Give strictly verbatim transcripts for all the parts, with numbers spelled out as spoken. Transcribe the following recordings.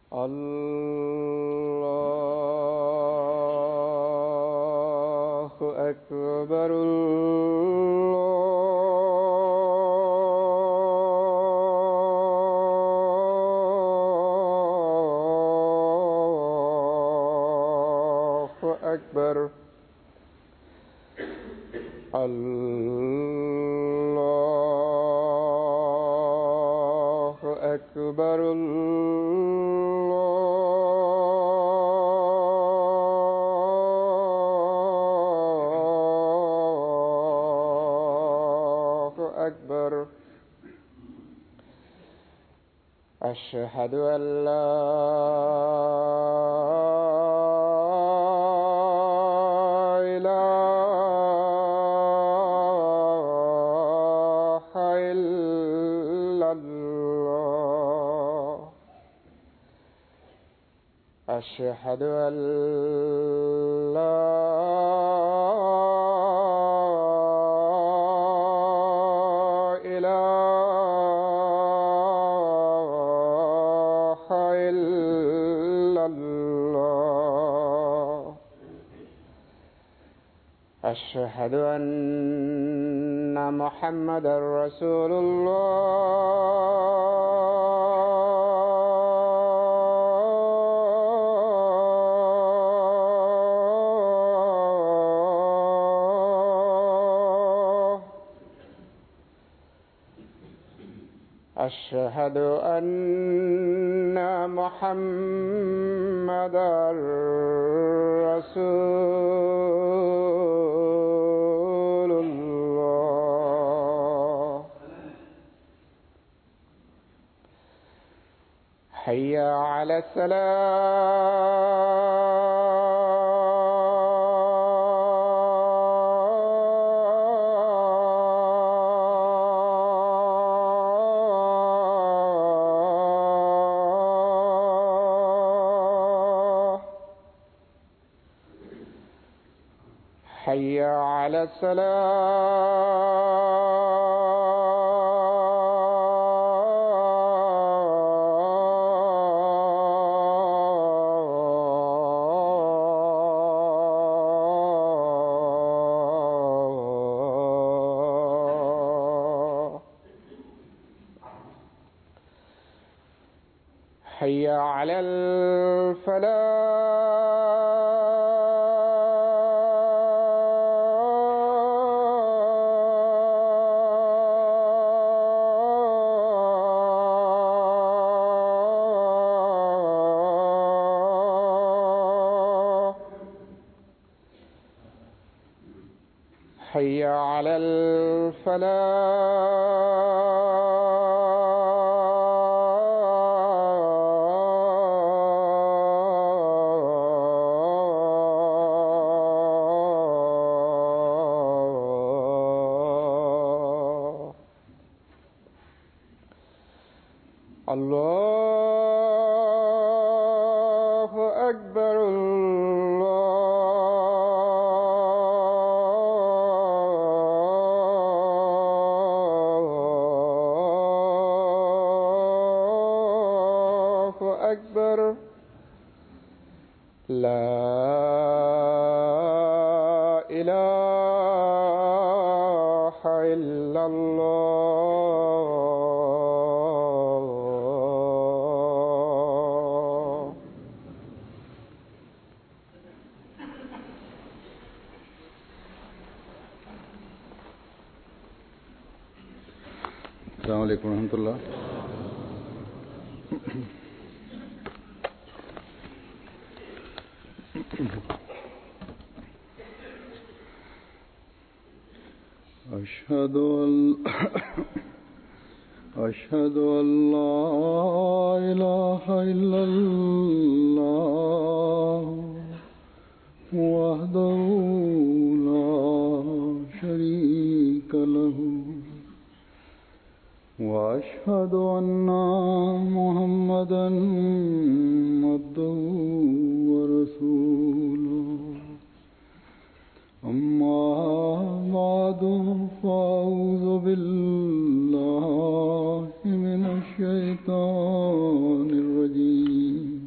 الله أكبر. الله أكبر. الله أكبر. الله أكبر. أشهد أن لا إله إلا الله. أشهد أن لا إله إلا الله. أشهد أن محمدا رسول الله. أشهد أن محمدا رسول الله. حي على الصلاة. حي على الصلاة. حي على الفلاح. حي على الفلاح. الله أكبر. الله أكبر. لا إله إلا الله. السلام عليكم ورحمة الله. أشهد أن أشهد أن لا إله إلا الله وحده لا شريك له وأشهد أن محمدا عبده ورسوله. أما بعد فأعوذ بالله من الشيطان الرجيم.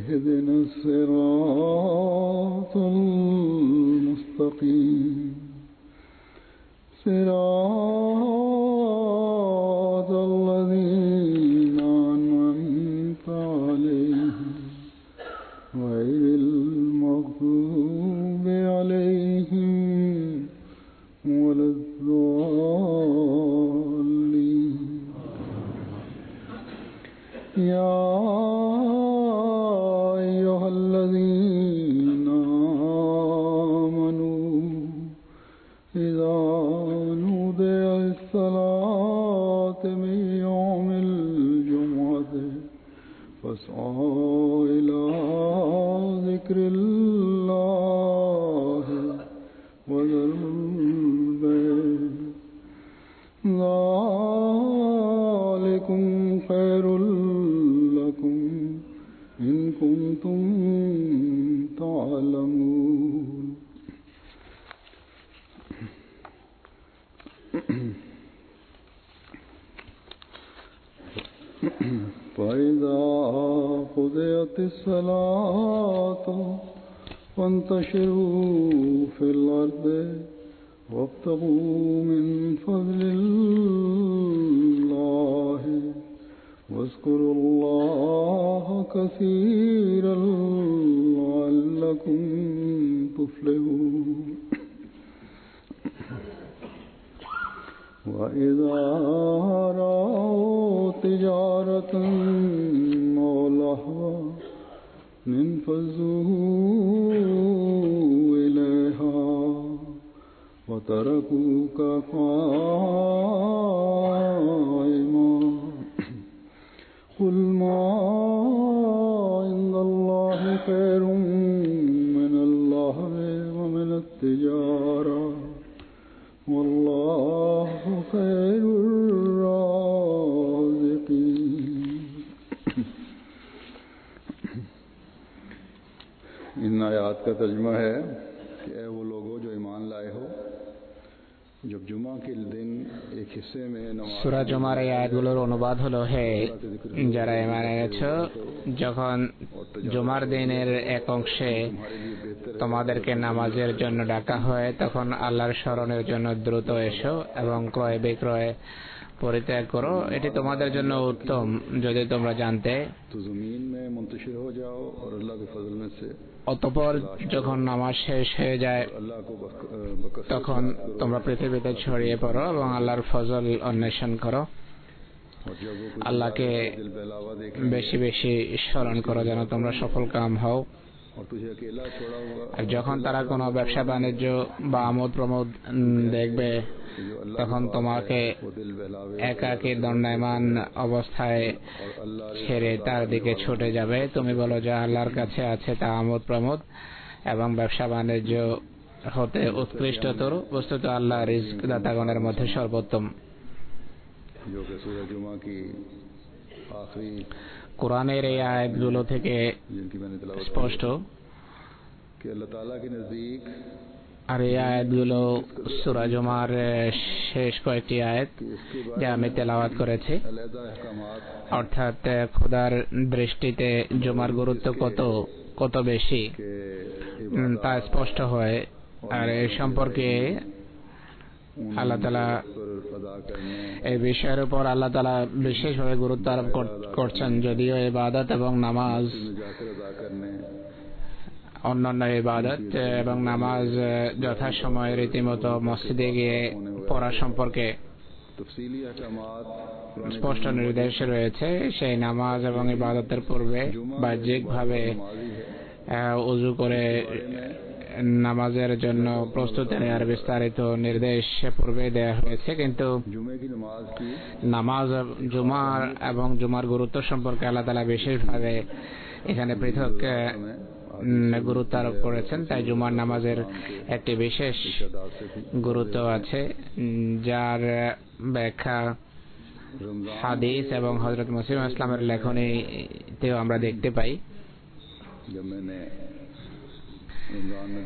اهدنا الصراط المستقيم صراط الذين أنعمت عليهم غير المغضوب عليهم ولا الضالين يا أيها الذين آمنوا إذا نودي للصلاة من يوم الجمعة فاسعوا إلى ذكر الله وذروا البيع ذلكم خير لكم إن كنتم تعلمون فإذا قضيت الصلاة فانتشروا في الأرض وابتغوا من فضل الله واذكروا الله كثيرا لعلكم تفلحون وإذا رأوا تجارة أو لهوا انفضوا إليها وتركوك قائما قل ما عند الله خير من اللهو ومن التجارة والله خير الرازقين इन आयात का तर्जुमा है कि ऐ वो लोगों जो ईमान लाए हो जब जुमा के दिन एक हिस्से में नमाज সূরা জুমার এই আয়াতগুলোর অনুবাদ হলো, হে যারা ঈমান এনেছো, যখন জুমার দিনের এক অংশে তোমাদেরকে নামাজের জন্য ডাকা হয় তখন আল্লাহর স্মরণের জন্য দ্রুত এসো এবং ক্রয় বিক্রয় পরিত্যাগ করো, এটি তোমাদের জন্য উত্তম যদি তোমরা জানতে। অতঃপর যখন নামাজ শেষ হয়ে যায় তখন তোমরা পৃথিবীতে ছড়িয়ে পড়ো এবং আল্লাহর ফজল অন্বেষণ করো, আল্লাহকে বেশি বেশি স্মরণ করো যেন তোমরা সফল কাম হও। আর যখন তারা কোনো ব্যবসা বাণিজ্য বা আমোদ প্রমোদ দেখবে তখন তোমাকে একাকী দণ্ডায়মান অবস্থায় ছেড়ে তার দিকে ছুটে যাবে। তুমি বলো যে আল্লাহর কাছে আছে তা আমোদ প্রমোদ এবং ব্যবসা বাণিজ্য হতে উৎকৃষ্টতর, বস্তুত আল্লাহ রিজক দাতাগণের মধ্যে সর্বোত্তম। কোরআনের এই আয়াতগুলো থেকে স্পষ্ট, আর এই আয়াতগুলো সূরা জুমার শেষ কয়েকটি আয়াত যা আমি তেলাওয়াত করেছি, অর্থাৎ খোদার দৃষ্টিতে জুমার গুরুত্ব কত কত বেশি তা স্পষ্ট হয়। আর এই সম্পর্কে আল্লাহ তাআলা এই বিষয়ের উপর আল্লাহ তাআলা বিশেষভাবে গুরুত্ব আরোপ করছেন, যদিও ইবাদত এবং নামাজ অন্যান্য ইবাদত এবং নামাজ যথাসময়ে রীতিমতো মসজিদে গিয়ে পড়া সম্পর্কে স্পষ্ট নির্দেশ রয়েছে। সেই নামাজ এবং ইবাদতের পূর্বে বাহ্যিকভাবে ওযু করে নামাজের জন্য প্রস্তুতি নেওয়ার বিস্তারিত নির্দেশ পূর্বে দেওয়া হয়েছে, কিন্তু নামাজ জুমার এবং জুমার গুরুত্ব সম্পর্কে আল্লাহ তাআলা বিশেষভাবে এখানে পৃথক গুরুত্ব আরোপ করেছেন। তাই জুমার নামাজের একটি বিশেষ গুরুত্ব আছে, যার ব্যাখ্যা হাদিস এবং হযরত মুসলিম ইসলামের লেখনীতেও আমরা দেখতে পাই।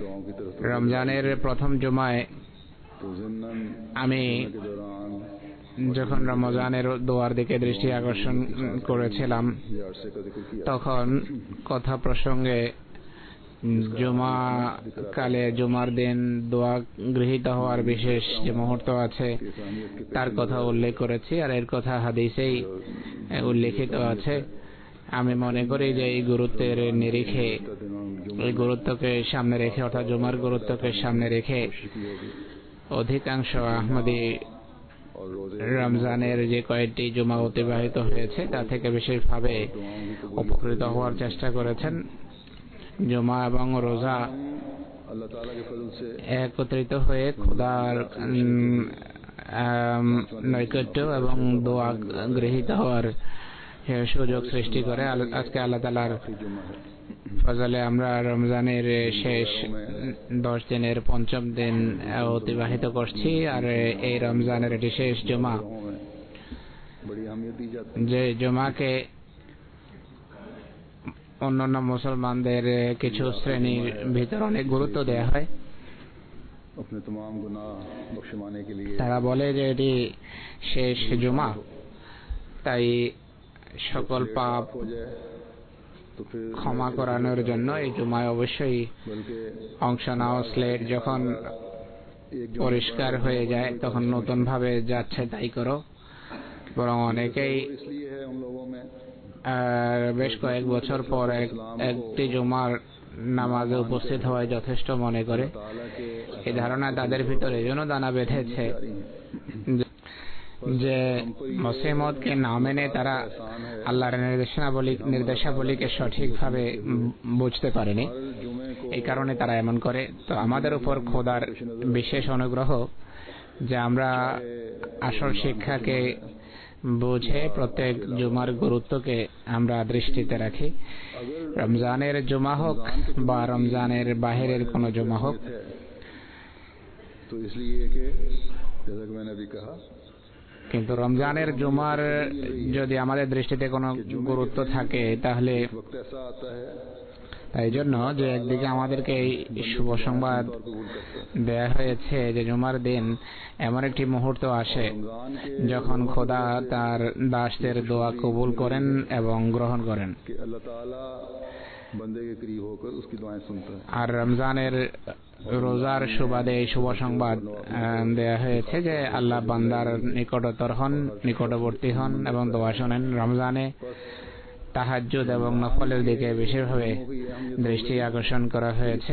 রমজানের প্রথম জুমায় আমি যখন রমজানের দোয়ার দিকে দৃষ্টি আকর্ষণ করেছিলাম তখন কথা প্রসঙ্গে জুমা কালে জুমার দিন দোয়া গৃহীত হওয়ার বিশেষ যে মুহূর্ত আছে তার কথা উল্লেখ করেছি, আর এর কথা হাদিসেই উল্লেখিত আছে। আমি মনে করি যে এই গুরুত্বের নিরিখে, এই গুরুত্বকে সামনে রেখে অর্থাৎ জুমার গুরুত্বকে সামনে রেখে অধিকাংশ আহমদী রমজানের যে কয়েকটি জুমা অতিবাহিত হয়েছে তা থেকে বিশেষভাবে উপকৃত হওয়ার চেষ্টা করেছেন। জুমা এবং রোজা একত্রিত হয়ে খোদার নৈকট্য এবং দোয়া গৃহীত হওয়ার সুযোগ সৃষ্টি করে। আজকে আল্লাহ তাআলার ফজলে আমরা রমজানের শেষ দশ দিনের পঞ্চম দিন অতিবাহিত করছি, আর এই রমজানের এটি শেষ জুমা, যে জুমাকে অন্যান্য মুসলমানদের কিছু শ্রেণীর ভিতর অনেক গুরুত্ব দেওয়া হয়। তারা বলে যে এটি শেষ জুমা, তাই সকল পাপ ক্ষমা করানোর জন্য এই জুমায় অবশ্যই অংশ নাও। স্লেট যখন পরিষ্কার হয়ে যায় তখন নতুন ভাবে যাচ্ছে তাই করো। বরং অনেকেই বেশ কয়েক বছর পর একটি জুমার নামাজে উপস্থিত হওয়ায় যথেষ্ট মনে করে। এই ধারণা তাদের ভিতরে এজন্য দানা বেঁধেছে যে মুসলিমকে না মেনে তারা আল্লাহর নির্দেশনাবলী নির্দেশাবলীকে সঠিকভাবে বুঝতে পারেনি, এই কারণে তারা এমন করে। তো আমাদের উপর খোদার বিশেষ অনুগ্রহ যে আমরা আসল শিক্ষাকে বুঝে প্রত্যেক জুমার গুরুত্বকে আমরা দৃষ্টিতে রাখি। রমজানের জুমা হোক বা রমজানের বাহিরের কোন জুমা হোক, কিন্তু রমজানের জুমার যদি আমাদের দৃষ্টিতে কোনো গুরুত্ব থাকে তাহলে এই জন্য যে একদিকে আমাদেরকে এই শুভ সংবাদ দেয়া হয়েছে যে জুমার দিন এমন একটি মুহূর্ত আসে যখন খোদা তার দাসদের দোয়া কবুল করেন এবং গ্রহণ করেন। আর রমজানের রোজার সুবাদে এই শুভ সংবাদ দেয়া হয়েছে যে আল্লাহ বান্দার নিকটতর হন, নিকটবর্তী হন এবং দোয়া শোনেন। রমজানে তাহাজ্জুদ এবং নফলের দিকে বিশেষভাবে দৃষ্টি আকর্ষণ করা হয়েছে,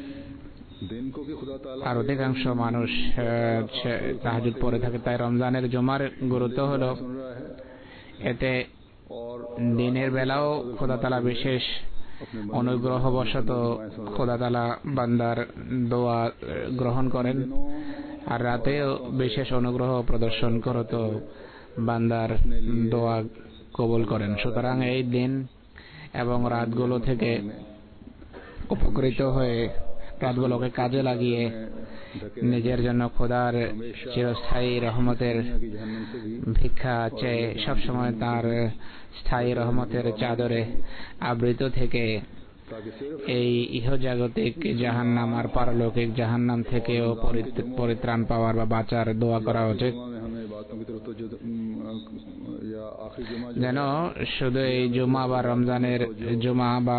আর অধিকাংশ মানুষ তাহাজ্জুদ পড়ে থাকে। তাই রমজানের জুমার গুরুত্ব হলো এতে দিনের বেলাও খোদা তাআলা বিশেষ অনুগ্রহবশত খোদা তাআলা বান্দার দোয়া গ্রহণ করেন, আর রাতেও বিশেষ অনুগ্রহ প্রদর্শন করত বান্দার দোয়া কবুল করেন। সুতরাং এই দিন এবং রাতগুলো থেকে উপকৃত হয়ে রাতগুলোকে কাজে লাগিয়ে নিজের জন্য খোদার চিরস্থায়ী রহমতের ভিক্ষা চেয়ে সবসময় তার স্থায়ী রহমতের চাদরে আবৃত থেকে এই ইহজাগতিক জাহান্নাম আর পারলৌকিক জাহান্নাম থেকেও পরিত্রাণ পাওয়ার বা বাঁচার দোয়া করা উচিত। যেন শুধু এই জুমা বা রমজানের জুমা বা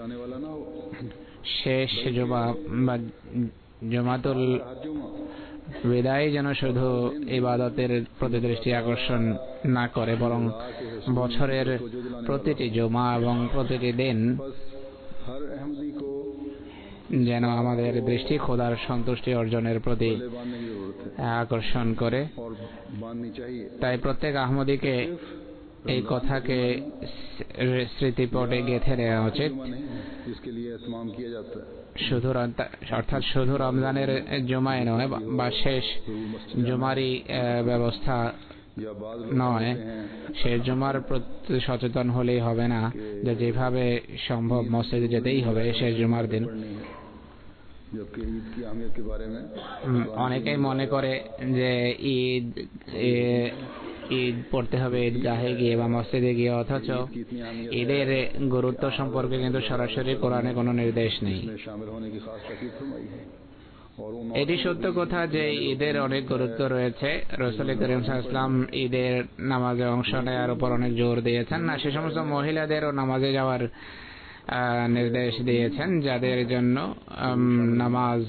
শেষ জুমা বা জুমাতুল বিদায় যেন শুধু ইবাদতের প্রতি দৃষ্টি আকর্ষণ না করে, বরং বছরের প্রতিটি জুমা এবং প্রতিটি দিন যেন আমাদের দৃষ্টি খোদার সন্তুষ্টি অর্জনের প্রতি আকর্ষণ করে। তাই প্রত্যেক আহমদীকে এই কথাকে স্মৃতিপটে গেঁথে নেওয়া উচিত। শুধু অর্থাৎ শুধু রমজানের জুমায় নয় বা শেষ জুমারই ব্যবস্থা নয়, শেষ জুমার প্রতি সচেতন হলেই হবে না, যে যেভাবে সম্ভব মসজিদে যেতেই হবে শেষ জুমার দিন। অনেকেই মনে করে যে ঈদ ঈদ পড়তে হবে ঈদগাহে গিয়ে বা মসজিদে গিয়ে, অথচ ঈদের গুরুত্ব সম্পর্কে কিন্তু সরাসরি কোরআনে কোনো নির্দেশ নেই। এটি সত্য কথা যে ঈদের অনেক গুরুত্ব রয়েছে। রাসূল করিম সাল্লাল্লাহু আলাইহি ওয়াসাল্লাম ঈদের নামাজে অংশ নেওয়ার উপর অনেক জোর দিয়েছেন। না সে সমস্ত মহিলাদেরও নামাজে যাওয়ার নির্দেশ দিয়েছেন যাদের জন্য নামাজ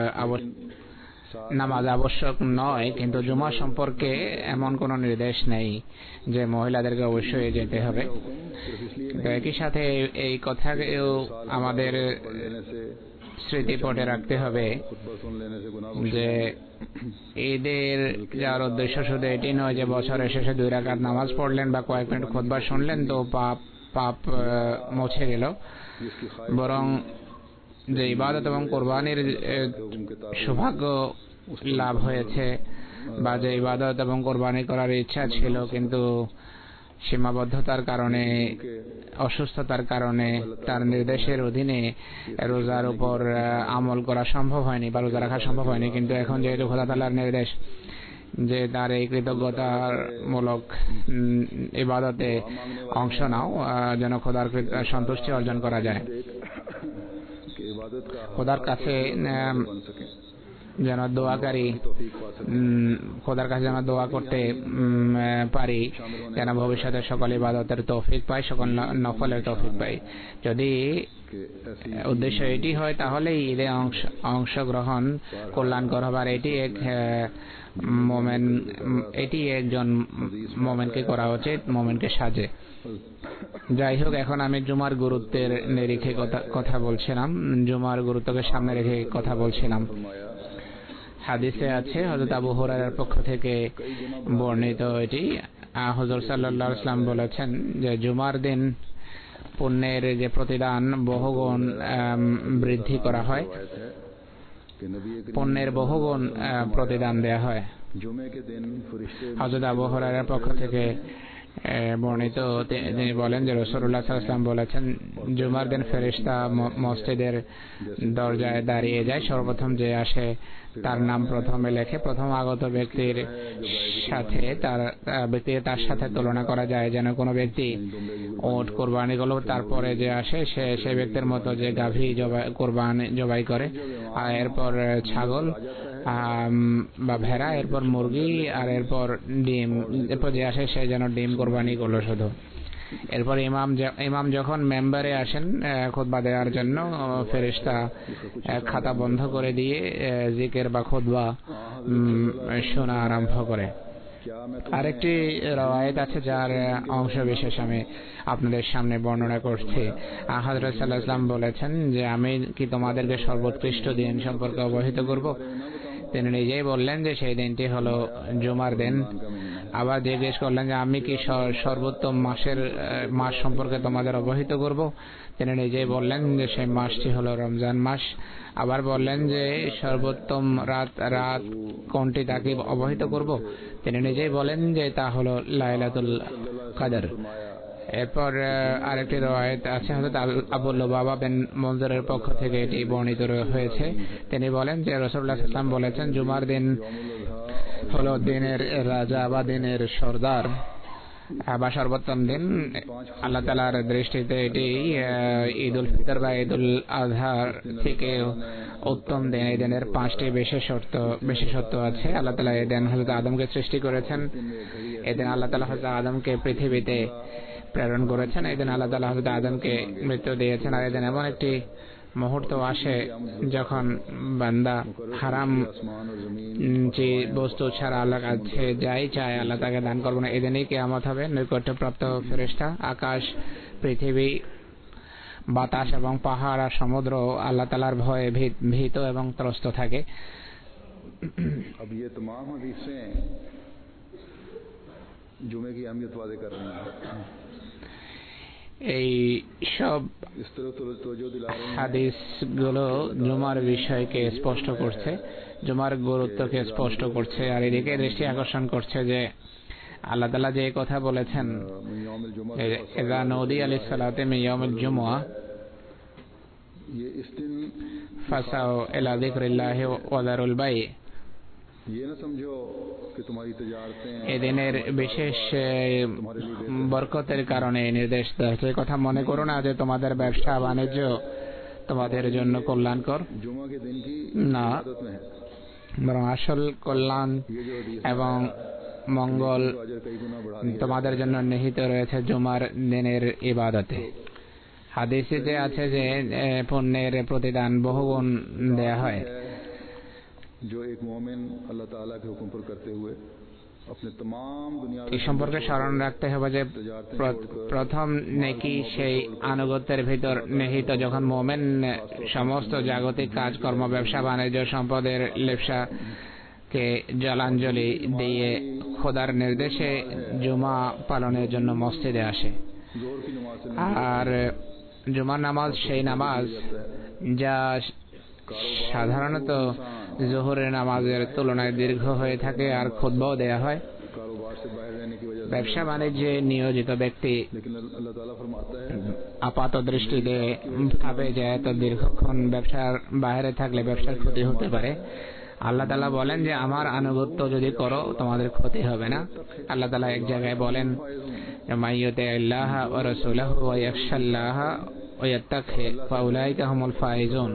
নামাজ আবশ্যক নয়, কিন্তু জুমা সম্পর্কে এমন কোনো নির্দেশ নেই যে মহিলাদেরকে অবশ্যই যেতে হবে। একই সাথে এই কথাকেও আমাদের স্মৃতিপটে রাখতে হবে যে ঈদের যাওয়ার উদ্দেশ্য শুধু এটি নয় যে বছরের শেষে দুই রাকাত নামাজ পড়লেন বা কয়েক মিনিট খুতবা শুনলেন তো পাপ পাপ মুছে গেল, বরং যে ইবাদত এবং কোরবানির সৌভাগ্য লাভ হয়েছে বা যে ইবাদত এবং কোরবানি করার ইচ্ছা ছিল কিন্তু সীমাবদ্ধতার কারণে অসুস্থতার কারণে তার নির্দেশের অধীনে রোজার উপর আমল করা সম্ভব হয়নি বা রোজা রাখা সম্ভব হয়নি, কিন্তু এখন যেহেতু খোদা তাআলার নির্দেশ যে তার এই কৃতজ্ঞতার মূলক ইবাদতে অংশ নাও যেন খোদার সন্তুষ্টি অর্জন করা যায়, খোদার কাছে যেন দোয়াকারী খোদার কাছে যেন দোয়া করতে পারি যেন ভবিষ্যতে সকল ইবাদতের তৌফিক পাই, সকল নফলের তৌফিক পাই। যদি উদ্দেশ্য এটি হয় তাহলে ঈদে অংশগ্রহণ কল্যাণকর হবে। আর এটি এক মোমেন এটি একজন মোমেনকে করা উচিত, মোমেনকে সাজে। যাই হোক, এখন আমি জুমার গুরুত্বের নিরিখে কথা কথা বলছিলাম, জুমার গুরুত্বকে সামনে রেখে কথা বলছিলাম। হাদিসে আছে হযরত আবু হুরায়রার পক্ষ থেকে বর্ণিত, এটি হুজুর সাল্লাল্লাহু আলাইহি ওয়াসাল্লাম বলেছেন যে জুমার দিন পুণ্যের যে প্রতিদান বহুগুণ বৃদ্ধি করা হয়, পুণ্যের বহুগুণ প্রতিদান দেয়া হয়। হযরত আবু হুরায়রার পক্ষ থেকে বর্ণিত, তিনি বলেন যে রাসূলুল্লাহ সাল্লাল্লাহু আলাইহি ওয়াসাল্লাম বলেছেন জুমার দিন ফেরেশতা মসজিদের দরজায় দাঁড়িয়ে যায়, সর্বপ্রথম যে আসে তার নাম প্রথমে লেখে, প্রথম আগত ব্যক্তির সাথে তার ব্যক্তি তার সাথে তুলনা করা যায়, যেন কোনো ব্যক্তি ওট কোরবানি করলো তারপরে যে আসে সে সেই ব্যক্তির মতো যে গাভী জবাই কোরবানি জবাই করে, আর এরপর ছাগল বা ভেড়া, এরপর মুরগি, আর এরপর ডিম, এরপর যে আসে সে যেন ডিম কোরবানি করলো শুধু। এরপর ইমাম ইমাম যখন মেম্বারে আসেন খুতবা দেওয়ার জন্য, ফেরেশতা খাতা বন্ধ করে দিয়ে জিকির বা খুতবা শোনা আরম্ভ করে। আরেকটি রওয়ায়াত আছে যার অংশ বিশেষ আমি আপনাদের সামনে বর্ণনা করছি। হযরত সাল্লাল্লাহু আলাইহি ওয়াসাল্লাম বলেছেন যে আমি কি তোমাদেরকে সর্বোৎকৃষ্ট দিন সম্পর্কে অবহিত করব? তিনি নিজেই বললেন যে সেই দিনটি হলো জুমার দিন। আবার জিজ্ঞেস করলেন যে আমি কি সর্বোত্তম মাসের মাস সম্পর্কে তোমাদের অবহিত করব? তিনি নিজেই বললেন যে সেই মাসটি হলো রমজান মাস। আবার বললেন যে সর্বোত্তম রাত রাত কোনটি তাকে অবহিত করব? তিনি নিজেই বলেন যে তা হলো লাইলাতুল কদর। এরপর আরেকটি রওয়ায়াত আছে হযরত আবু লুবাবা বিন মুনজিরের পক্ষ থেকে এটি বর্ণিত হয়েছে। তিনি বলেন যে রাসূলুল্লাহ সাল্লাল্লাহু আলাইহি ওয়াসাল্লাম বলেছেন জুমার দিন হলো দিনের রাজা বা দিনের সর্দার বা সর্বোত্তম দিন। আল্লাহ তাআলার দৃষ্টিতে এটি ঈদ উল ফিতর বা ঈদ উল আযহার থেকে উত্তম দিন। এই দিনের পাঁচটি বিশেষত্ব বিশেষত্ব আছে। আল্লাহ তাআলা এই দিন হযরত আদমকে সৃষ্টি করেছেন, এই দিন আল্লাহ তাআলা হযরত আদমকে পৃথিবীতে প্রেরণ করেছেন, এই দিন আল্লাহ তাআলা হযরত আদমকে মৃত্যু দিয়েছেন। আর এই দিন এমন একটি মুহূর্ত আসে যখন বান্দা হারাম যে বস্তু ছাড়া আল্লাহর কাছে যাই চায় আল্লাহ তাকে দান করবে না। এদিনই কিয়ামত হবে। নৈকট্যপ্রাপ্ত ফেরেশতা, আকাশ, পৃথিবী, বাতাস এবং পাহাড় আর সমুদ্র আল্লাহ তাআলার ভয়ে ভীত এবং ত্রস্ত থাকে। अब ये तमाम हदीसें जुमे की अहमियत वाज़े कर रही हैं। এই সব হাদিসগুলো জুমার বিষয়কে স্পষ্ট করছে, জুমার গুরুত্বকে স্পষ্ট করছে, আর এদিকে দৃষ্টি আকর্ষণ করছে যে আল্লাহ তাআলা যে কথা বলেছেন ইযা নুদিয়া লিস-সালাতি মিন ইয়াউমিল জুমআহ ফাসাউ ইলা যিকরিল্লাহি ওয়া যারুল বাই', এদিনের বিশেষ বরকতের কারণে নির্দেশ দেয়। কথা মনে করো না যে তোমাদের ব্যবসা বাণিজ্য তোমাদের জন্য কল্যাণকর না, বরং আসল কল্যাণ এবং মঙ্গল তোমাদের জন্য নিহিত রয়েছে জুমার দিনের ইবাদতে। হাদিসে আছে যে পুণ্যের প্রতিদান বহুগুণ দেয়া হয়। এই সম্পর্কে স্মরণ রাখতে হবে যে প্রথম নেকি সেই আনুগত্যের ভিতর নিহিত যখন মুমিন সমস্ত জাগতিক কাজকর্ম, ব্যবসা বাণিজ্য, সম্পদের লেপসাকে জলাঞ্জলি দিয়ে খোদার নির্দেশে জুমা পালনের জন্য মসজিদে আসে। আর জুমার নামাজ সেই নামাজ যা সাধারণত জোহরের নামাজের তুলনায় দীর্ঘ হয়ে থাকে আর খুতবাও দেয়া হয়। ব্যবসা বাণিজ্যে নিয়োজিত ব্যক্তি আপাত দৃষ্টিতে ভাবে যে এত দীর্ঘক্ষণ ব্যবসার বাইরে থাকলে ব্যবসার ক্ষতি হতে পারে। আল্লাহ তাআলা বলেন যে আমার আনুগত্য যদি করো তোমাদের ক্ষতি হবে না। আল্লাহ তাআলা এক জায়গায় বলেন মাইয়ুতি আল্লাহ ওয়া রাসূলুহু ওয়া ইয়াখশাল্লাহ ওয়া ইয়াত্তাকি ফাউলাইকা হুমুল ফাইজুন।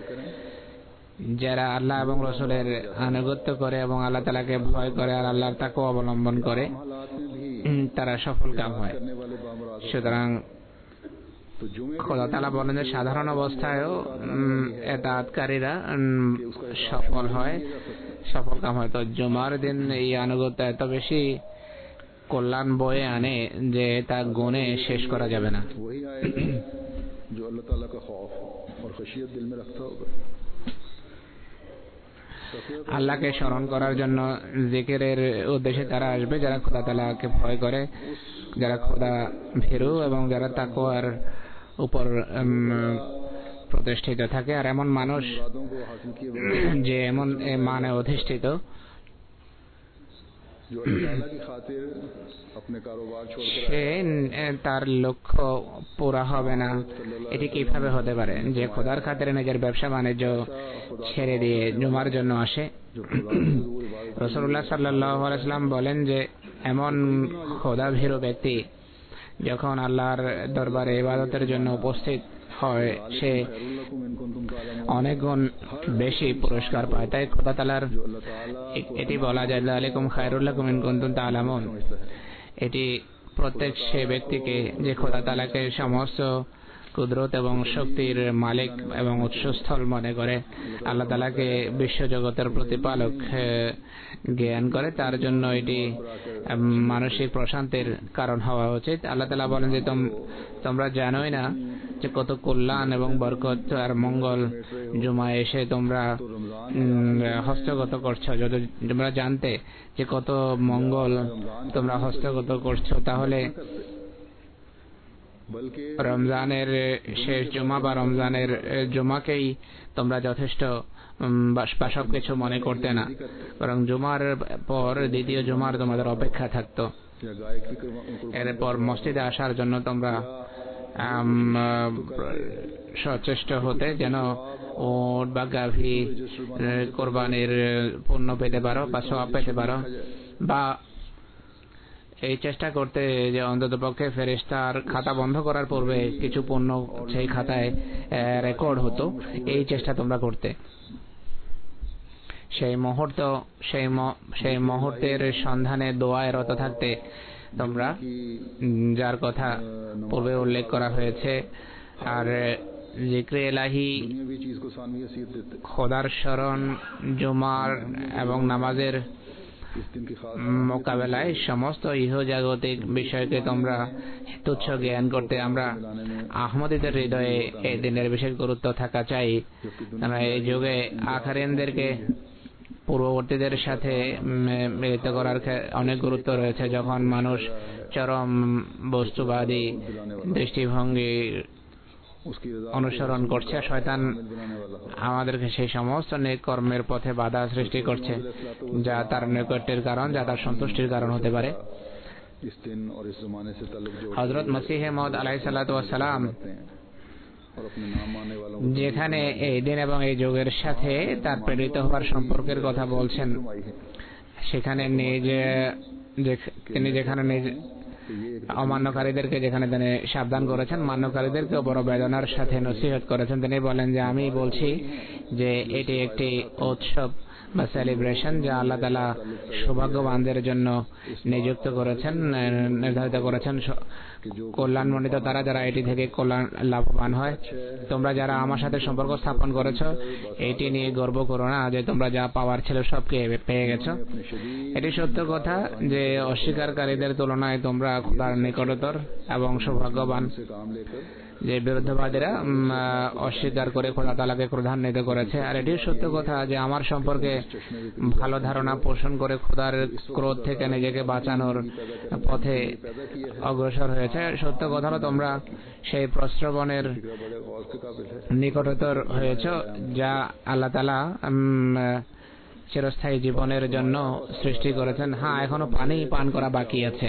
যারা আল্লাহ এবং রাসূলের আনুগত্য করে এবং আল্লাহ তাআলাকে ভয় করে আর আল্লাহর তাকওয়া অবলম্বন করে তারা সফল কাম হয়। সুতরাং খোদা তাআলা বলেন যে সাধারণ অবস্থায়ও ইতাআতকারীরা সফল হয়, সফল কাম হয়। তো জুমার দিন এই আনুগত্য এত বেশি কল্যাণ বয়ে আনে যে তা গুণে শেষ করা যাবে না। আল্লাহকে স্মরণ করার জন্য জিকিরের উদ্দেশ্যে তারা আসবে যারা খোদা তাআলাকে ভয় করে, যারা খোদা ভীরু এবং যারা তাকওয়ার উপর প্রতিষ্ঠিত থাকে। আর এমন মানুষ যে এমন মানে অধিষ্ঠিত সে তার লক্ষ্য পুরা হবে না। এটি কিভাবে হতে পারে যে খোদার খাতিরে নিজের ব্যবসা বাণিজ্য ছেড়ে দিয়ে জুমার জন্য আসে? রাসূলুল্লাহ সাল্লাল্লাহু আলাইহি ওয়াসাল্লাম বলেন যে এমন খোদা ভীরু ব্যক্তি যখন আল্লাহর দরবারে ইবাদতের জন্য উপস্থিত হয় সে অনেক গুণ বেশি পুরস্কার পায়। তাই খোদা তাআলার এটি বলা যায় যালিকুম খায়রুল লাকুম ইন কুনতুম তা'লামুন। এটি প্রত্যেক সে ব্যক্তিকে যে খোদা তাআলাকে সমস্ত কুদরত এবং শক্তির মালিক এবং উৎসস্থল মনে করে, আল্লাহ তাআলাকে বিশ্বজগতের প্রতিপালক জ্ঞান করে, তার জন্য এটি মানসিক প্রশান্তির কারণ হওয়া উচিত। আল্লাহ তাআলা বলেন যে তোমরা জানোই না যে কত কল্যাণ এবং বরকত আর মঙ্গল জুমায় এসে তোমরা হস্তগত করছো। যদি তোমরা জানতে যে কত মঙ্গল তোমরা হস্তগত করছো তাহলে রমজানের শেষ জুমা বা রমজানের জুমাকেই তোমরা যথেষ্ট বা সবকিছু মনে করতে না, বরং জুমার পর দ্বিতীয় জুমার তোমাদের অপেক্ষা থাকতো। এরপর মসজিদে আসার জন্য তোমরা সচেষ্ট হতে যেন উট বা গাভী কোরবানির পণ্য পেতে পারো বা সওয়াব পেতে পারো, বা এই চেষ্টা করতে যে অন্তত পক্ষে ফেরেশতার খাতা বন্ধ করার পূর্বে কিছু পণ্য সেই খাতায় রেকর্ড হতো। এই চেষ্টা তোমরা করতে। সেই মুহূর্ত সেই সেই মুহূর্তের সন্ধানে দোয়ায় রত থাকতে তোমরা, যার কথা পূর্বে উল্লেখ করা হয়েছে। আর জিক্রে এলাহি, খোদার স্মরণ, জুমার এবং নামাজের মোকাবেলায় সমস্ত ইহজাগতিক বিষয়কে তোমরা তুচ্ছ জ্ঞান করতে আমরা আহমদীদের হৃদয়ে এই দিনের বিশেষ গুরুত্ব থাকা চাই। এই যুগে আখারিনদেরকে পূর্ববর্তীদের সাথে মিলিত করার অনেক গুরুত্ব রয়েছে। যখন মানুষ চরম বস্তুবাদী দৃষ্টিভঙ্গি অনুসরণ করছে, শয়তান আমাদেরকে সেই সমস্ত নেক কর্মের পথে বাধা সৃষ্টি করছে যা তার নৈকট্যের কারণ, যা তার সন্তুষ্টির কারণ হতে পারে। হযরত মসিহ মাউদ আলাইহিস সালাতু ওয়াস সালাম যেখানে এই দিন এবং এই যুগের সাথে তার প্রেরিত হওয়ার সম্পর্কের কথা বলছেন, সেখানে নিজ তিনি যেখানে নিজ অমান্যকারীদেরকে যেখানে তিনি সাবধান করেছেন, মান্যকারীদেরকে বড় বেদনার সাথে নসিহত করেছেন। তিনি বলেন যে আমি বলছি যে এটি একটি উৎসব বা সেলিব্রেশন যা আল্লাহ তাআলা সৌভাগ্যবানদের জন্য নিযুক্ত করেছেন, নির্ধারিত করেছেন। কল্যাণমণ্ডিত তারা যারা এটি থেকে কল্যাণ লাভবান হয়। তোমরা যারা আমার সাথে সম্পর্ক স্থাপন করেছো এটি নিয়ে গর্ব করো না যে তোমরা যা পাওয়ার ছিল সবকে পেয়ে গেছো। এটি সত্য কথা যে অস্বীকারীদের তুলনায় তোমরা খোদার নিকটতর এবং সৌভাগ্যবান। যে বিরুদ্ধবাদীরা অস্বীকার করে খোদা তাআলাকে ক্রোধান্বিত করেছে। আর এটিও সত্য কথা যে আমার সম্পর্কে ভালো ধারণা পোষণ করে খোদার ক্রোধ থেকে নিজেকে বাঁচানোর পথে অগ্রসর হয়েছে। সত্য কথা হলো তোমরা সেই প্রস্রবণের নিকটতর হয়েছ যা আল্লাহ তাআলা চিরস্থায়ী জীবনের জন্য সৃষ্টি করেছেন। হ্যাঁ, এখনো পানি পান করা বাকি আছে।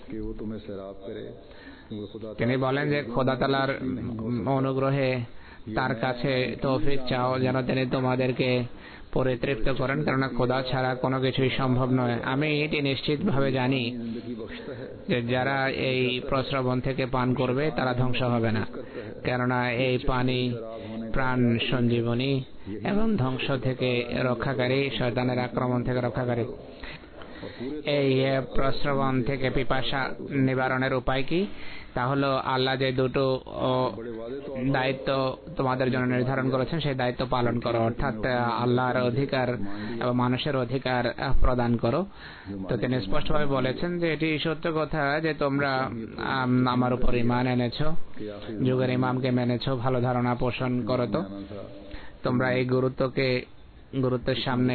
তিনি বলেন যে খোদা তাআলার অনুগ্রহে তার কাছে তৌফিক চাও যেন তিনি তোমাদেরকে পরিতৃপ্ত করেন, কেননা খোদা ছাড়া কোনো কিছুই সম্ভব নয়। আমি এটি নিশ্চিতভাবে জানি যে যারা এই প্রস্রবণ থেকে পান করবে তারা ধ্বংস হবে না, কেননা এই পানি প্রাণ সঞ্জীবনী এবং ধ্বংস থেকে রক্ষাকারী, শয়তানের আক্রমণ থেকে রক্ষাকারী। এই প্রস্রবণ থেকে পিপাসা নিবারণের উপায় কি? তা হলো আল্লাহ যে দুটো দায়িত্ব তোমাদের জন্য নির্ধারণ করেছেন সেই দায়িত্ব পালন করো, অর্থাৎ আল্লাহর অধিকার এবং মানুষের অধিকার প্রদান করো। তো তিনি স্পষ্টভাবে বলেছেন যে এটি সত্য কথা যে তোমরা আমার উপর ঈমান এনেছো, যুগের ইমামকে মেনেছো, ভালো ধারণা পোষণ করো। তো তোমরা এই গুরুত্বকে গুরুত্বের সামনে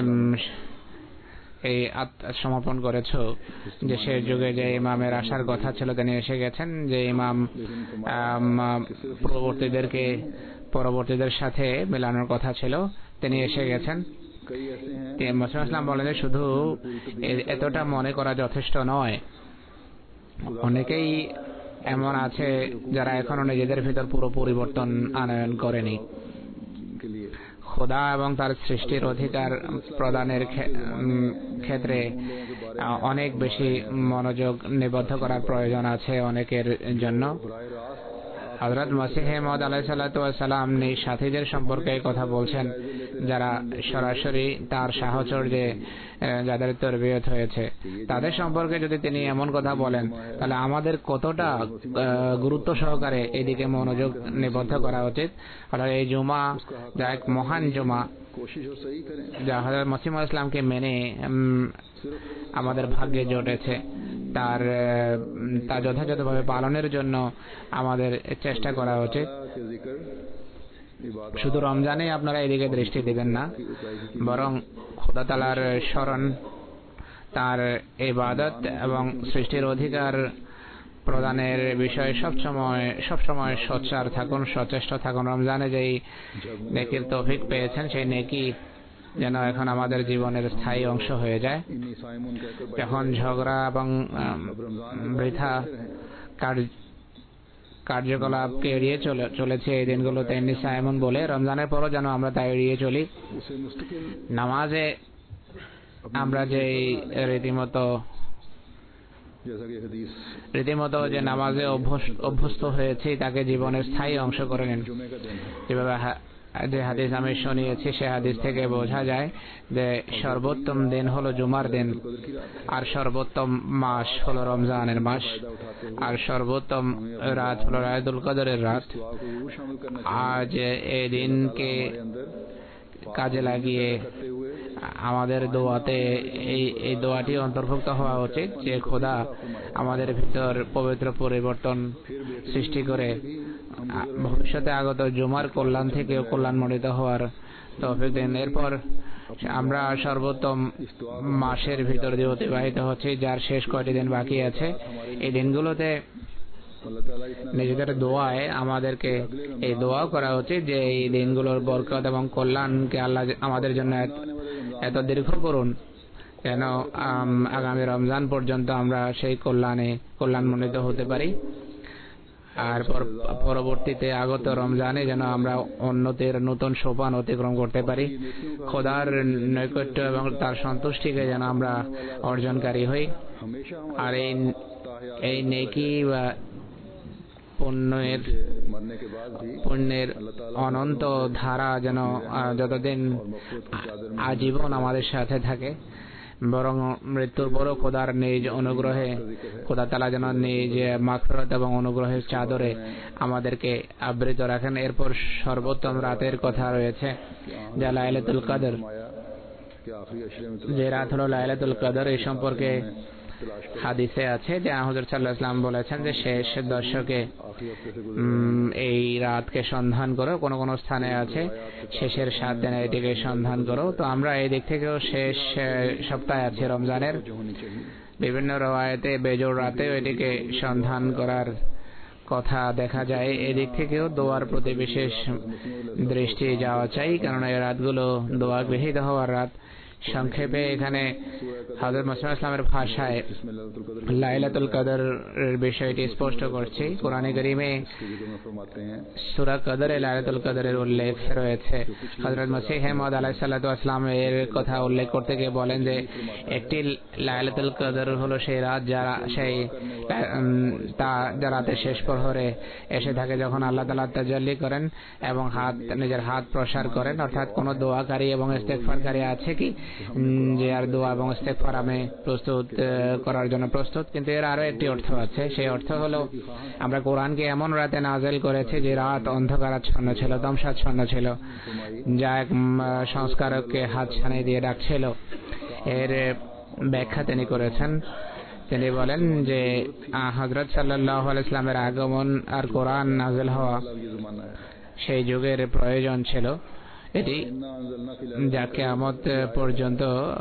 এই সমর্পণ করেছো যে শেষ যুগে যে ইমামের আসার কথা ছিল তিনি এসে গেছেন, যে ইমাম পূর্ববর্তীদেরকে পরবর্তীদের সাথে মেলানোর কথা ছিল তিনি এসে গেছেন। মুহাম্মদ ইসলাম বলেন যে শুধু এতটা মনে করা যথেষ্ট নয়, অনেকেই এমন আছে যারা এখনো নিজেদের ভিতর পুরো পরিবর্তন আনয়ন করেনি। খোদা এবং তার সৃষ্টির অধিকার প্রদানের ক্ষেত্রে অনেক বেশি মনোযোগ নিবদ্ধ করার প্রয়োজন আছে অনেকের জন্য। হযরত মসিহ মাউদ আলাইহিস সালাতু ওয়াস সালাম নিজ সাথীদের সম্পর্কে কথা বলছেন যারা সরাসরি তার সাহচর্যে যাদের তরবিয়ত হয়েছে। তাদের সম্পর্কে যদি তিনি এমন কথা বলেন তাহলে আমাদের কতটা গুরুত্ব সহকারে এদিকে মনোযোগ নিবদ্ধ করা উচিত। অর্থাৎ এই জুমা যা এক মহান জুমা যা হযরত মসিহ মাউদ ইসলামকে মেনে আমাদের ভাগ্যে জুটেছে, তার তা যথাযথভাবে পালনের জন্য আমাদের চেষ্টা করা উচিত। শুধু রমজানে আপনারা এদিকে দৃষ্টি দিবেন না, বরং খোদা তাআলার স্মরণ, তার ইবাদত এবং সৃষ্টির অধিকার প্রদানের বিষয়ে সবসময় সবসময় সোচ্চার থাকুন, সচেষ্ট থাকুন। রমজানে যেই নেকির তৌফিক পেয়েছেন সেই নেকি যেন এখন আমাদের জীবনের স্থায়ী অংশ হয়ে যায়। যখন ঝগড়া এবং বৃথা কার্যকলাপকে এড়িয়ে চলেছে এই দিনগুলোতে নিসা এমন বলে, রমজানের পরও যেন আমরা তা এড়িয়ে চলি। নামাজে আমরা যে রীতিমতো রীতিমতো যে নামাজে অভ্যস্ত হয়েছি তাকে জীবনের স্থায়ী অংশ করে নিন। যেভাবে যে হাদিস আমি শুনিয়েছি সে হাদিস থেকে বোঝা যায় যে সর্বোত্তম দিন হলো জুমার দিন, আর সর্বোত্তম মাস হলো রমজানের মাস, আর সর্বোত্তম রাত হলো লাইলাতুল কদরের রাত। আজ এই দিনকে কাজে লাগিয়ে আমাদের দোয়াতে এই এই দোয়াটি অন্তর্ভুক্ত হওয়া উচিত যে খোদা আমাদের ভিতর পবিত্র পরিবর্তন সৃষ্টি করে ভবিষ্যতে আগত জুমার কল্যাণ থেকেও কল্যাণমণ্ডিত হওয়ার তৌফিক দেন। এরপর আমরা সর্বোত্তম মাসের ভিতর দিয়ে অতিবাহিত হচ্ছে, যার শেষ কয়টি দিন বাকি আছে। এই দিনগুলোতে নিজেদের দোয়ায় আমাদেরকে এই দোয়াও করা উচিত যে এই দিনগুলোর বরকত এবং কল্যাণকে আল্লাহ আমাদের জন্য এত দীর্ঘ করুন যেন আগামী রমজান পর্যন্ত আমরা সেই কল্যাণে কল্যাণমণ্ডিত হতে পারি, আর পরবর্তীতে আগত রমজানে যেন আমরা উন্নতির নতুন সোপান অতিক্রম করতে পারি। খোদার নৈকট্য এবং তার সন্তুষ্টিকে যেন আমরা অর্জনকারী হই। আর এই এই নেকি বা পুণ্যের मरने के बाद भी পুণ্যের অনন্ত ধারা যেন যতদিন আজীবন আমাদের সাথে থাকে, বরং মৃত্যুর পরও খোদার নিজ অনুগ্রহে খোদা তাআলা যেন নিজ মাগফিরাত এবং অনুগ্রহের চাদরে আমাদেরকে আবৃত রাখেন। এরপর সর্বোত্তম রাতের কথা রয়েছে যা লাইলাতুল কদর, যে রাত হলো লাইলাতুল কদর। এই সম্পর্কে হাদিসে আছে যে হযরত সাল্লাল্লাহু আলাইহি ওয়াসাল্লাম বলেছেন যে শেষ দশকে এই রাতকে সন্ধান করো, কোন কোন স্থানে আছে শেষের সাত দিনে এটিকে সন্ধান করো। তো আমরা এই দিক থেকেও শেষ সপ্তাহে আছে রমজানের, বিভিন্ন রওয়ায়েতে বেজোড় রাতেও এটিকে সন্ধান করার কথা দেখা যায়। এদিক থেকেও দোয়ার প্রতি বিশেষ দৃষ্টি যাওয়া চাই, কারণ এই রাতগুলো দোয়া গৃহীত হওয়ার রাত। সংক্ষেপে এখানে হযরত মুসলিম ইসলামের ভাষায় লাইলাতুল কদর এর বিষয়টি স্পষ্ট করছে। কোরআনে কারীমে সূরা কদরে লাইলাতুল কদরের উল্লেখ রয়েছে। হযরত মসিহ মাউদ আলাইহিস সালাতু ওয়াস সালাম এর কথা উল্লেখ করতে গিয়ে বলেন যে একটি লাইলাতুল কদর হলো সেই রাত যারা সেই তা যারাতে শেষ প্রহরে এসে থাকে, যখন আল্লাহ তাআলা তাজাল্লি করেন এবং হাত নিজের হাত প্রসার করেন, অর্থাৎ কোন দোয়াকারী এবং ইস্তেগফারকারী আছে কি যে আর দোয়া এবং ইস্তেগফার আমি প্রস্তুত করার জন্য প্রস্তুত। কিন্তু এর আরো একটি অর্থ আছে, সেই অর্থ হলো আমরা কোরআনকে এমন রাতে নাযিল করেছি যে রাত অন্ধকারাচ্ছন্ন ছিল, ধ্বংসাচ্ছন্ন ছিল, যা এক সংস্কারককে হাত ছানি দিয়ে ডাকছিল। এর ব্যাখ্যা তিনি করেছেন, তিনি বলেন যে হযরত সাল্লাল্লাহু আলাইহি ওয়াসাল্লামের আগমন আর কোরআন নাযিল হওয়া সেই যুগের প্রয়োজন ছিল, এটি যা কিয়ামত পর্যন্ত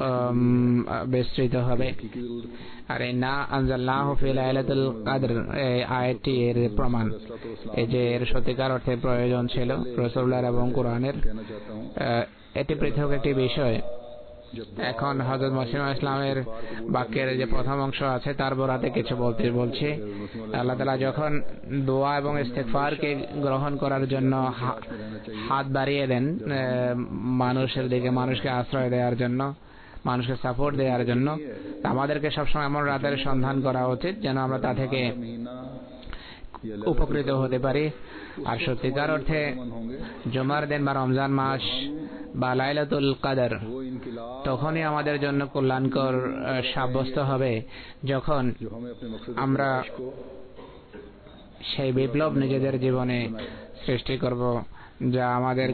বিস্তৃত হবে। আর এই না আনজালনাহু ফি লাইলাতুল কদর এই আয়াতটি এর প্রমাণ, এই যে এর সত্যিকার অর্থে প্রয়োজন ছিল রাসূলুল্লাহ এবং কোরআনের। এটি পৃথক একটি বিষয়। এখন হযরত মুসলিম ইসলামের বাক্যের যে প্রথম অংশ আছে তার বরাতে কিছু বলতে বলছি। আল্লাহ তাআলা যখন দোয়া এবং ইস্তেগফারকে গ্রহণ করার জন্য হাত বাড়িয়ে দেন মানুষের দিকে, মানুষকে আশ্রয় দেওয়ার জন্য, মানুষকে সাপোর্ট দেওয়ার জন্য, আমাদেরকে সবসময় এমন রাতের সন্ধান করা উচিত যেন আমরা তা থেকে উপকৃত হতে পারি। আর সত্যিকার অর্থে জুমার দিন বা রমজান মাস বা লাইলাতুল কদর তখনই আমাদের জন্য কল্যাণকর সাব্যস্ত হবে যখন আমরা সেই বিপ্লব নিজেদের জীবনে সৃষ্টি করব যা আমাদের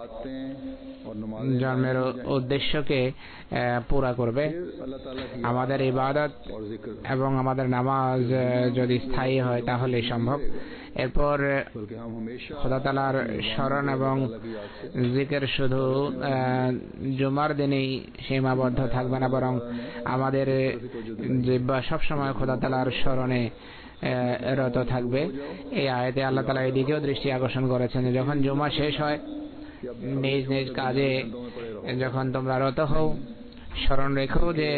জন্মের উদ্দেশ্যকে পুরা করবে। আমাদের ইবাদত এবং আমাদের নামাজ যদি স্থায়ী হয় তাহলে সম্ভব। এরপর খোদা তাআলার স্মরণ এবং জিকির শুধু জুমার দিনেই সীমাবদ্ধ থাকবে না, বরং আমাদের জিহ্বা সবসময় খোদা তাআলার স্মরণে রত থাকবে। এই আয়াতে আল্লাহ তাআলা এদিকেও দৃষ্টি আকর্ষণ করেছেন যে যখন জুমা শেষ হয় নিজ নিজ কাজে যখন তোমরা রত হও, স্মরণ রেখো যে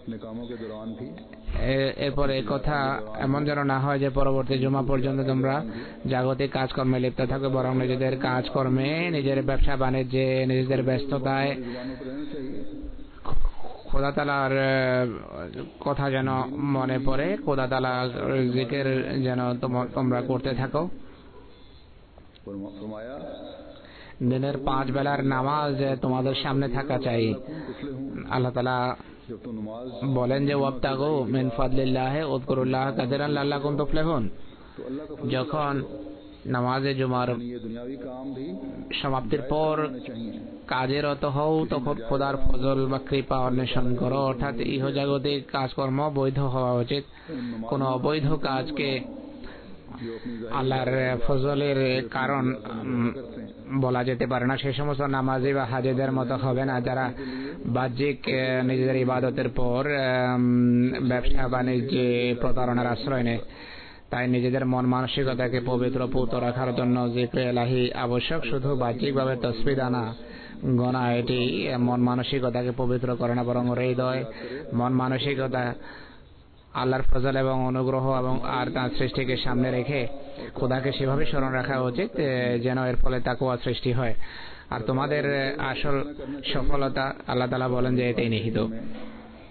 এরপরে কথা এমন যেন না হয় যে পরবর্তী জুমা পর্যন্ত তোমরা জাগতিক কাজকর্মে লিপ্ত থাকবে, বরং নিজেদের কাজকর্মে, নিজের ব্যবসা বাণিজ্যে, নিজেদের ব্যস্ততায় খোদা তাআলার কথা যেন মনে পড়ে, খোদা তাআলার জিকির যেন তোমরা করতে থাকো। দিনের পাঁচ বেলার নামাজ তোমাদের সামনে থাকা চাই। আল্লাহ তাআলা বলেন যে ওয়াবতাগু মিন ফাদলিল্লাহ ওয়াযকুরুল্লাহ কাসীরান লাআল্লাকুম তুফলিহুন। যখন নামাজে জুমার সমাপ্তির পর কাজে রত হও তখন খোদার ফজল বা কৃপা অন্বেষণ করো, অর্থাৎ ইহজাগতিক কাজকর্ম বৈধ হওয়া উচিত। কোন অবৈধ কাজকে আল্লাহর ফজলের কারণ বলা যেতে পারে না। সেই সমস্ত নামাজি বা হাজীদের মতো হবে না যারা বাহ্যিক নিজেদের ইবাদতের পর ব্যবসা বাণিজ্যে প্রতারণার আশ্রয় নেয়। তাই নিজেদের মন মানসিকতাকে পবিত্র পূত রাখার জন্য জিক্রে ইলাহি আবশ্যক। শুধু বাহ্যিকভাবে তাসবিহ দানা গোনা এটি মন মানসিকতাকে পবিত্র করে না, বরং হৃদয় মন মানসিকতা আল্লাহর ফজল এবং অনুগ্রহ এবং আর তার সৃষ্টিকে সামনে রেখে খোদাকে সেভাবে স্মরণ রাখা উচিত যেন এর ফলে তাকওয়া সৃষ্টি হয়। আর তোমাদের আসল সফলতা আল্লাহ তাআলা বলেন যে এটাই নিহিত।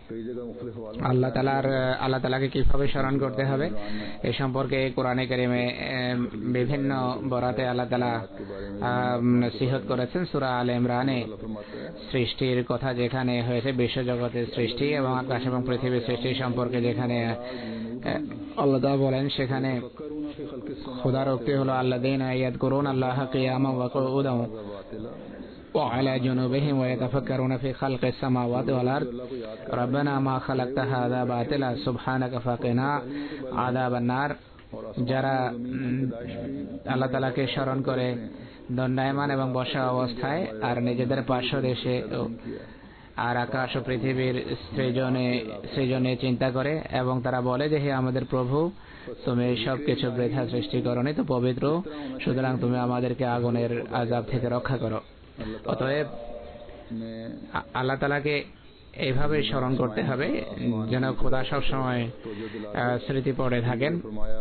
আল্লাহ তাআলার আল্লাহ তাআলাকে কিভাবে স্মরণ করতে হবে এ সম্পর্কে কোরআনে কারিমে বিভিন্ন বরাতে আল্লাহ তাআলা নসিহত করেছেন। সূরা আলে ইমরানে সৃষ্টির কথা যেখানে হয়েছে, বিশ্বজগতের সৃষ্টি এবং আকাশ এবং পৃথিবীর সৃষ্টি সম্পর্কে যেখানে আল্লাহ তাআলা বলেন, সেখানে খোদার উক্তি হলো আল্লাযীনা ইয়াযকুরুনা আল্লাহা কিয়ামান ওয়া কুউদান وعلى جنوبهم ويتفكرون في خلق السماوات والأرض ربنا ما خلقت هذا باطلا سبحانك فقنا عذاب النار। যারা আল্লাহ তাআলাকে স্মরণ করে দণ্ডায়মান এবং বসা অবস্থায় আর নিজেদের পার্শ্বদেশে আর আকাশ ও পৃথিবীর সৃজনে সৃজনে চিন্তা করে এবং তারা বলে যে হে আমাদের প্রভু, তুমি সব কিছু বৃথা সৃষ্টি করনি, তো পবিত্র, সুতরাং তুমি আমাদেরকে আগুনের আযাব থেকে রক্ষা করো। অতএব আল্লাহ তাআলাকে এইভাবে স্মরণ করতে হবে যেন খোদা সব সময় স্মৃতি পড়ে থাকেন।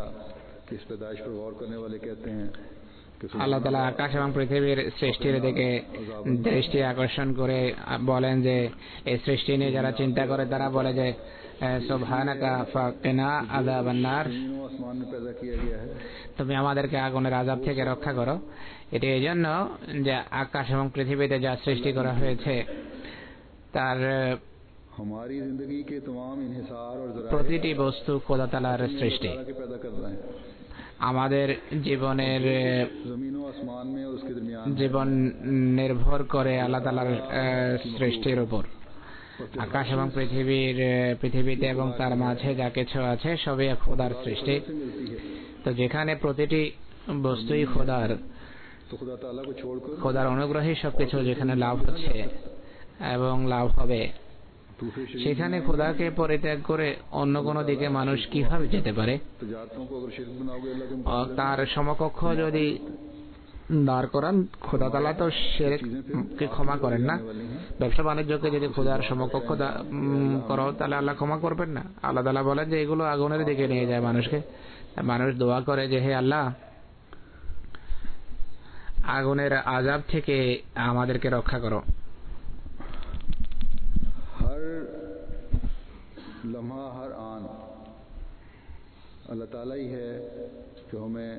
আল্লাহ তাআলা আকাশ এবং পৃথিবীর সৃষ্টির দিকে দৃষ্টি আকর্ষণ করে বলেন যে এই সৃষ্টি নিয়ে যারা চিন্তা করে তারা বলে যে সুবহানাকা ফাকিনা আযাবান নার, তুমি আমাদেরকে আগুনের আযাব থেকে রক্ষা করো। এটি এই জন্য যে আকাশ এবং পৃথিবীতে যা সৃষ্টি করা হয়েছে তার প্রতিটি বস্তু খোদা তাআলার সৃষ্টি। আমাদের জীবনের জীবন নির্ভর করে আল্লাহ তাআলার সৃষ্টির উপর। আকাশ এবং পৃথিবীর পৃথিবীতে এবং তার মাঝে যা কিছু আছে সবই খোদার সৃষ্টি। তো যেখানে প্রতিটি বস্তুই খোদার খোদার অনুগ্রহে সবকিছু যেখানে লাভ হচ্ছে এবং লাভ হবে, সেখানে খোদাকে পরিত্যাগ করে অন্য কোনো দিকে মানুষ কিভাবে যেতে পারে? তার সমকক্ষ যদি দাঁড় করান, খোদা তাআলা তো শিরককে ক্ষমা করেন না। ব্যবসা বাণিজ্যকে যদি খোদার সমকক্ষ করো তাহলে আল্লাহ ক্ষমা করবেন না। আল্লাহ তাআলা বলেন যে এগুলো আগুনের দিকে নিয়ে যায় মানুষকে। মানুষ দোয়া করে যে হে আল্লাহ, আগুনের আযাব থেকে আমাদেরকে রক্ষা করো। हर लम्हा हर आन अल्लाह ताला ही है जो हमें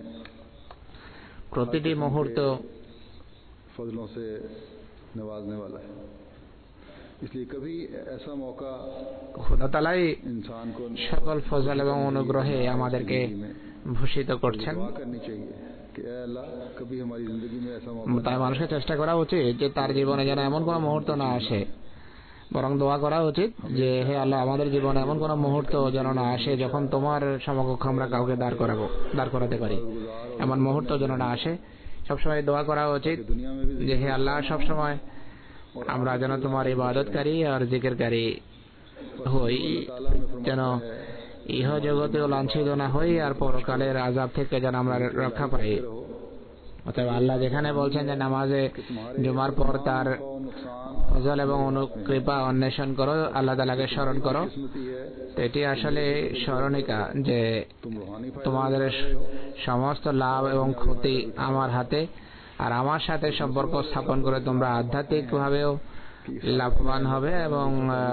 প্রতিটি মুহূর্ত फजलों से नवाजने वाला है। इसलिए कभी ऐसा मौका খোদা তাআলাই इंसान को সকল ফজল এবং অনুগ্রহে আমাদেরকে ভূষিত করছেন। करनी चाहिए कि ऐ अल्लाह कभी हमारी जिंदगी में ऐसा मौका। তাই মানুষের চেষ্টা করা উচিত যে তার জীবনে যেন এমন কোনো মুহূর্ত না আসে, বরং দোয়া করা উচিত যে হে আল্লাহ, আমাদের জীবনে এমন কোনো মুহূর্ত যেন না আসে যখন তোমার সমকক্ষ আমরা কাউকে দাঁড় করাবো দাঁড় করাতে পারি। এমন মুহূর্ত যেন না আসে। সবসময় দোয়া করা উচিত যে হে আল্লাহ, সবসময় আমরা যেন তোমার ইবাদতকারী আর জিকিরকারী হই, যেন ইহ জগতেও লাঞ্ছিত না হই আর পরকালের আযাব থেকে যেন আমরা রক্ষা পাই। অতএব আল্লাহ যেখানে বলছেন যে নামাজে জুমার পর তার ফজল এবং অনুকৃপা অন্বেষণ করো, আল্লাহ তাআলাকে স্মরণ করো, তো এটি আসলে স্মরণিকা যে তোমাদের সমস্ত লাভ এবং ক্ষতি আমার হাতে, আর আমার সাথে সম্পর্ক স্থাপন করে তোমরা আধ্যাত্মিকভাবেও লাভবান হবে এবং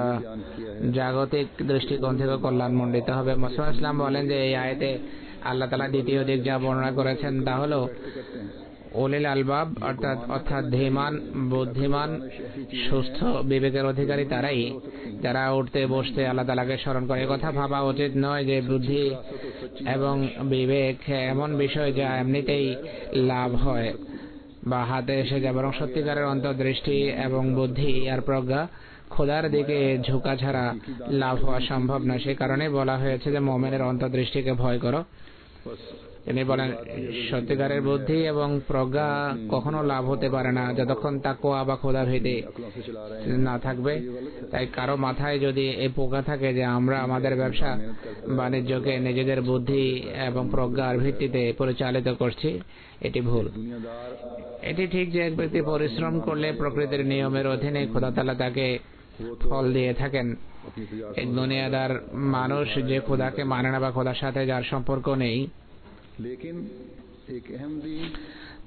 জাগতিক দৃষ্টিকোণ থেকে কল্যাণমণ্ডিত হবে। মুসলিম ইসলাম বলেন যে এই আয়াতে আল্লাহ তাআলা দ্বিতীয় দিক যা বর্ণনা করেছেন তা হলো উলিল আলবাব, অর্থাৎ অর্থাৎ ধীমান, বুদ্ধিমান, সুস্থ বিবেকের অধিকারী তারাই যারা উঠতে বসতে আল্লাহ তাআলাকে স্মরণ করে। কথা ভাবা উচিত নয় যে বুদ্ধি এবং বিবেক এমন বিষয় যা এমনিতেই লাভ হয় বা হাতে এসে যায়, বরং সত্যিকারের অন্তর্দৃষ্টি এবং বুদ্ধি আর প্রজ্ঞা খোদার দিকে ঝোঁকা ছাড়া লাভ হওয়া সম্ভব নয়। সে কারণে বলা হয়েছে যে মুমিনের অন্তর্দৃষ্টিকে ভয় করো। তিনি বলেন সত্যিকারের বুদ্ধি এবং প্রজ্ঞা কখনো লাভ হতে পারে না যতক্ষণ তাকওয়া বা খোদা ভীতি না থাকবে। তাই কারো মাথায় যদি এই পোকা থাকে যে আমরা আমাদের ব্যবসা বাণিজ্যকে নিজেদের বুদ্ধি এবং প্রজ্ঞার ভিত্তিতে পরিচালিত করছি, এটি ভুল। এটি ঠিক যে এক ব্যক্তি পরিশ্রম করলে প্রকৃতির নিয়মের অধীনে খোদা তাআলা তাকে ফল দিয়ে থাকেন। এক দুনিয়াদার মানুষ যে খোদাকে মানে না বা খোদার সাথে যার সম্পর্ক নেই,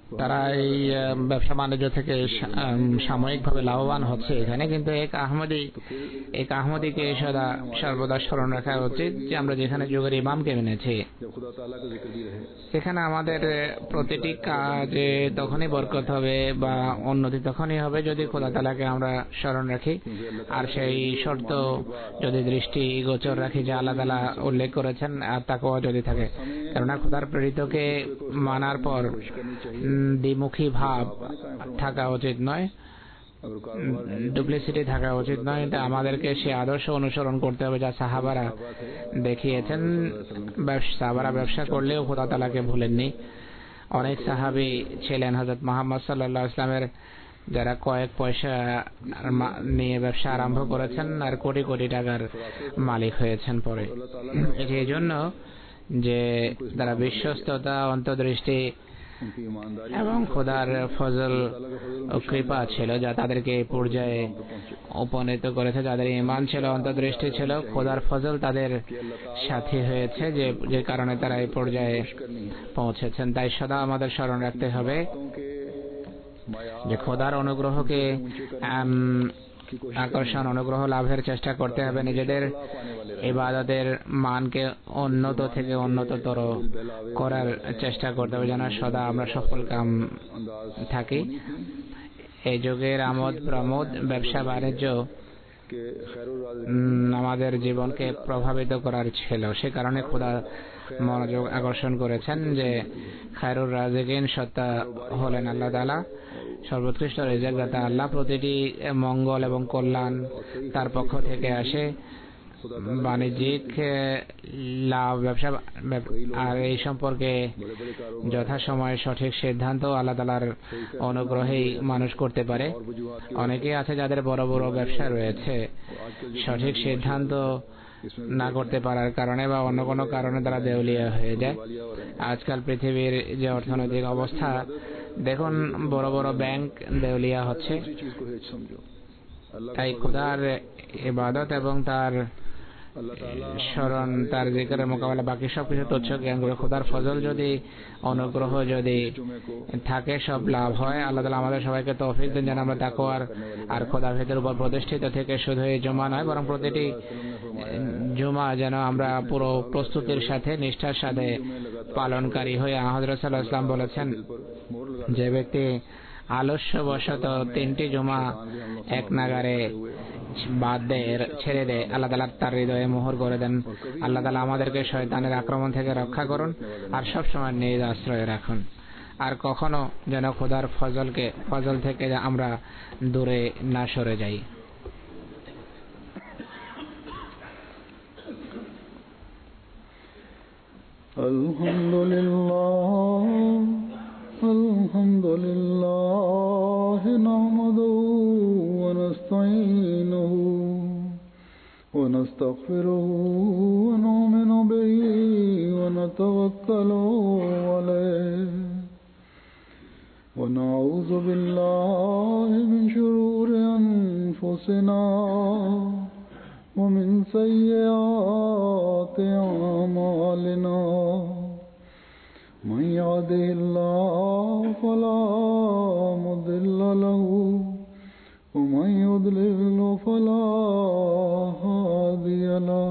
তারা এই ব্যবসা বাণিজ্য থেকে সাময়িকভাবে লাভবান হচ্ছে এখানে, কিন্তু এক আহমদি এক আহমদিকে সদা সর্বদা স্মরণ রাখা উচিত যে আমরা যেখানে যুগের ইমামকে মেনেছি সেখানে আমাদের প্রতিটি কাজে তখনই বরকত হবে বা উন্নতি তখনই হবে যদি খোদা তাআলাকে আমরা স্মরণ রাখি আর সেই শর্ত যদি দৃষ্টি গোচর রাখি যে আল্লাহ তাআলা উল্লেখ করেছেন আর তাকওয়া যদি থাকে। কেননা খোদার প্রেরিতকে মানার পর দ্বিমুখী ভাব থাকা উচিত নয়, ডুপ্লিসিটি থাকা উচিত নয়। তা আমাদেরকে সে আদর্শ অনুসরণ করতে হবে যা সাহাবারা দেখিয়েছেন। সাহাবারা ব্যবসা করলেও খোদা তাআলাকে ভুলেননি। অনেক সাহাবী ছিলেন হযরত মুহাম্মদ সাল্লাল্লাহু আলাইহি ওয়াসাল্লামের যারা কয়েক পয়সা নিয়ে ব্যবসা আরম্ভ করেছেন আর কোটি কোটি টাকার মালিক হয়েছেন পরে। এটি এই জন্য যে তারা বিশ্বস্ততা, অন্তর্দৃষ্টি এবং খোদার ফজল ও কৃপা ছিল যা তাদেরকে এই পর্যায়ে উপনীত করেছে। যাদের ঈমান ছিল, অন্তর্দৃষ্টি ছিল, খোদার ফজল তাদের সাথী হয়েছে যে যে কারণে তারা এই পর্যায়ে পৌঁছেছেন। তাই সদা আমাদের স্মরণ রাখতে হবে যে খোদার অনুগ্রহকে আকর্ষণ, অনুগ্রহ লাভের চেষ্টা করতে হবে। নিজেদের ইবাদতের মানকে উন্নত থেকে উন্নততর করার চেষ্টা করতে হবে যেন সদা আমরা সফল কাম থাকি। এই যুগের আমোদ প্রমোদ, ব্যবসা বাণিজ্য আমাদের জীবনকে প্রভাবিত করার ছিল। সে কারণে খোদা মনোযোগ আকর্ষণ করেছেন যে খায়রুর রাজিকিন সত্তা হলেন আল্লাহ তাআলা, সর্বোৎকৃষ্ট রিজিক দাতা আল্লাহ। প্রতিটি মঙ্গল এবং কল্যাণ তার পক্ষ থেকে আসে। বাণিজ্যিক লাভ, ব্যবসা আর এই সম্পর্কে যথাসময়ে সঠিক সিদ্ধান্ত আল্লাহ তাআলার অনুগ্রহেই মানুষ করতে পারে। অনেকেই আছে যাদের বড় বড় ব্যবসা রয়েছে, সঠিক সিদ্ধান্ত না করতে পারার কারণে বা অন্য কোনো কারণে তারা দেউলিয়া হয়ে যায়। আজকাল পৃথিবীর যে অর্থনৈতিক অবস্থা দেখুন, বড় বড় ব্যাংক দেউলিয়া হচ্ছে। তাই খোদার ইবাদত এবং তার স্মরণ, তার জিকিরের মোকাবেলা বাকি সবকিছু তুচ্ছ জ্ঞান করে খোদার ফজল যদি, অনুগ্রহ যদি থাকে, সব লাভ হয়। আল্লাহ তাআলা আমাদের সবাইকে তৌফিক দেন যেন আমরা তাকওয়ার আর খোদার ভীতির উপর প্রতিষ্ঠিত থেকে শুধু এই জুমা নয় বরং প্রতিটি জুমা যেন আমরা পুরো প্রস্তুতির সাথে, নিষ্ঠার সাথে পালনকারী হয়ে। হযরত সাল্লাল্লাহু আলাইহি ওয়াসাল্লাম বলেছেন যে ব্যক্তি আলস্যবশত তিনটি জুমা এক নাগারে বাদ দেয়, ছেড়ে দেয়, আল্লাহ তাআলা তার হৃদয়ে মোহর করে দেন। আল্লাহ তাআলা আমাদেরকে শয়তানের আক্রমণ থেকে রক্ষা করুন আর সবসময় নিজ আশ্রয়ে রাখুন। আর কখনো যেন খোদার ফজলকে ফজল থেকে আমরা দূরে না সরে যাই। আলহামদুলিল্লাহ আলহামদুলিল্লাহ নাহমাদুহু ওয়া নাস্তাঈনুহু ওয়া নাস্তাগফিরুহু ওয়া নু'মিনু বিহি ওয়া নাতাওয়াক্কালু আলাইহি ওয়া নাউযু বিল্লাহি মিন শুরুরি আনফুসিনা ওয়া মিন সাইয়্যাতি আ'মালিনা। من يهده الله فلا مضل له ومن يضلل فلا هادي له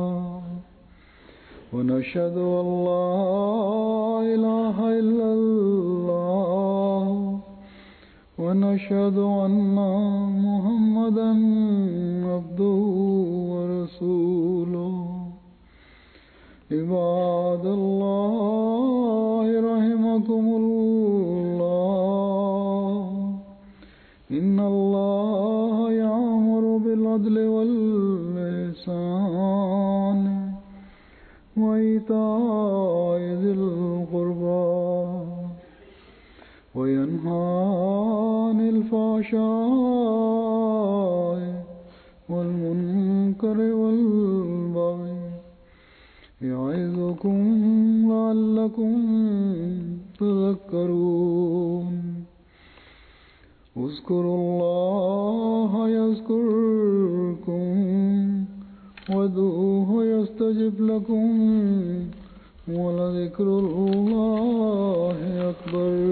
ونشهد أن لا إله إلا الله ونشهد أن محمدا عبده ورسوله. عباد الله رحمكم الله إن الله يأمر بالعدل والإحسان وإيتاء ذي القربى وينهى عن الفحشاء والمنكر والبغي يعظكم لعلكم تذكرون. اذكروا الله يذكركم وادعوه يستجب لكم ولذكر الله أكبر.